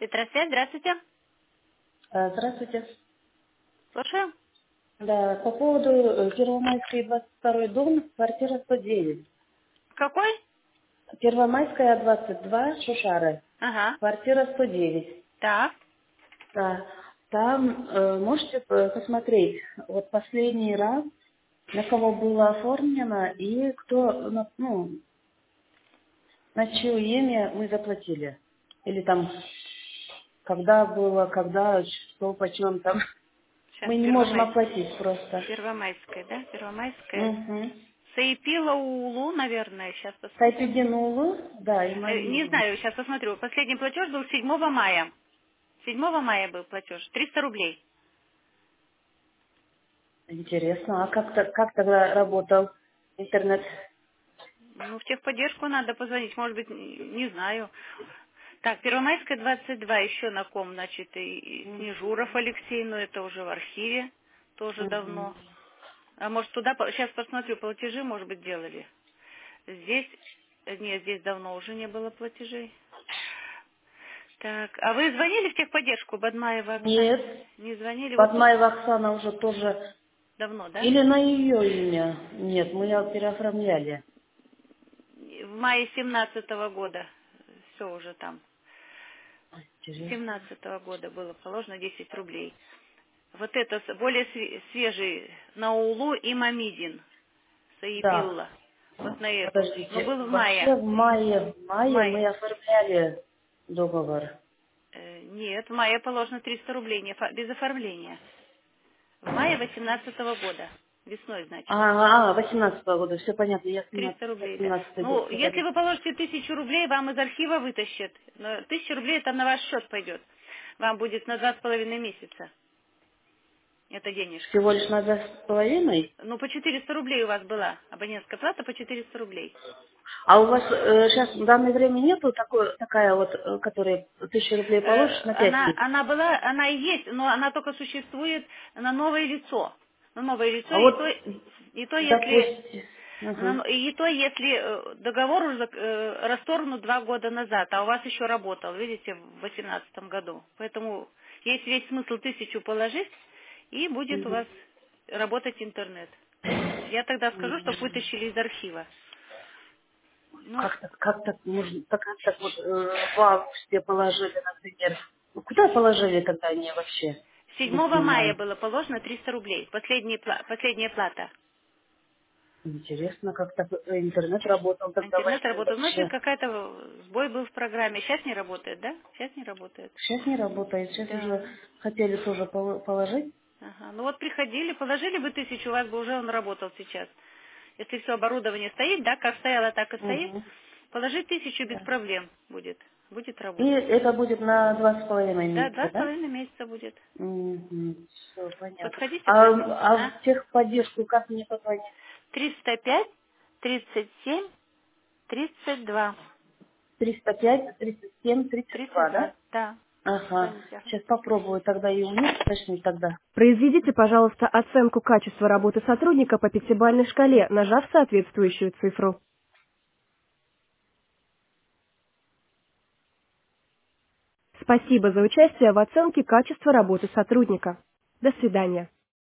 Петросвет, здравствуйте. Здравствуйте. Слушаю. Да, по поводу Первомайской 22 дом, квартира 109. Какой? Первомайская 22, Шушары, Ага. квартира 109. Так. Да. Там можете посмотреть, вот последний раз, на кого было оформлено и кто, на чье имя мы заплатили. Или там, когда было, когда, что, почем там. Сейчас Мы не можем оплатить просто. Первомайская, да? Первомайская. Угу. Саипила Улу, наверное. Сейчас посмотрим. Сайпединулу, да, и Не Мамилу. знаю, сейчас посмотрю. Последний платеж был 7 мая. 7 мая был платеж. 300 рублей. Интересно, а как тогда работал интернет? Ну, в техподдержку надо позвонить. Может быть, не знаю. Так, Первомайская 22 еще на ком, значит, и Снежуров Алексей, но это уже в архиве, тоже Мгм. давно. А может туда, сейчас посмотрю, платежи, может быть, делали. Здесь, нет, здесь давно уже не было платежей. Так, а вы звонили в техподдержку Бадмаева Оксане? Нет, Не звонили? Вот тут Бадмаева Оксана уже тоже, давно, да? или на ее имя? Нет, мы ее переоформляли. В мае 17-го года. Все уже там. Интересно. 17-го года было положено 10 рублей. Вот это более свежий Наулу и Мамидин. Да, Саипилла. Вот на эту. Но подождите, был в мае. вообще в В мае мы мае. оформляли договор. Нет, в мае положено 300 рублей без оформления. В мае 18-го года. Весной, значит. 18 года, все понятно, я 300 рублей, да. 17 год Ну, если говорю. вы положите 1000 рублей, вам из архива вытащат. Но 1000 рублей это на ваш счет пойдет. Вам будет на 2,5 месяца. Это денежка. Всего лишь на 2,5? Ну, по 400 рублей у вас была абонентская плата по 400 рублей. А у вас сейчас в данное время нету такая вот, которая 1000 рублей положишь на 5 месяцев? Она была, она и есть, но она только существует на новое лицо. На новое лицо, А вот, и то если, допустим, ага. и то если договор уже расторгнут 2 года назад, а у вас еще работал, видите, в 2018 году. Поэтому есть весь смысл 1000 положить, и будет у вас Мгм. работать интернет. Я тогда скажу, чтобы Мгм. вытащили из архива. Ну, Как так можно, как так вот в августе положили, например. Ну, куда положили тогда они вообще? Не 7 мая понимаю. было положено 300 рублей, последняя плата. Интересно, как так интернет работал тогда Интернет войной работает. Значит, вообще. какая-то сбой был в программе. Сейчас не работает, да? Сейчас не работает. Сейчас не работает, сейчас Да. уже хотели тоже положить. Ага. Ну вот приходили, положили бы 1000, у вас бы уже он работал сейчас. Если все оборудование стоит, да, как стояло, так и стоит, Угу. положить 1000 без Да. проблем будет. Будет И работать. это будет на 2,5 Да, месяца, да? 2,5 месяца будет. Все, понятно. Подходите, звоните. А А? в техподдержку как мне позвонить? 305 37 32. 305, 37, 32, да? 32, да. Ага. Звоните. Ага. Сейчас попробую тогда и у них уточнить тогда. Произведите, пожалуйста, оценку качества работы сотрудника по пятибалльной шкале, нажав соответствующую цифру. Спасибо за участие в оценке качества работы сотрудника. До свидания.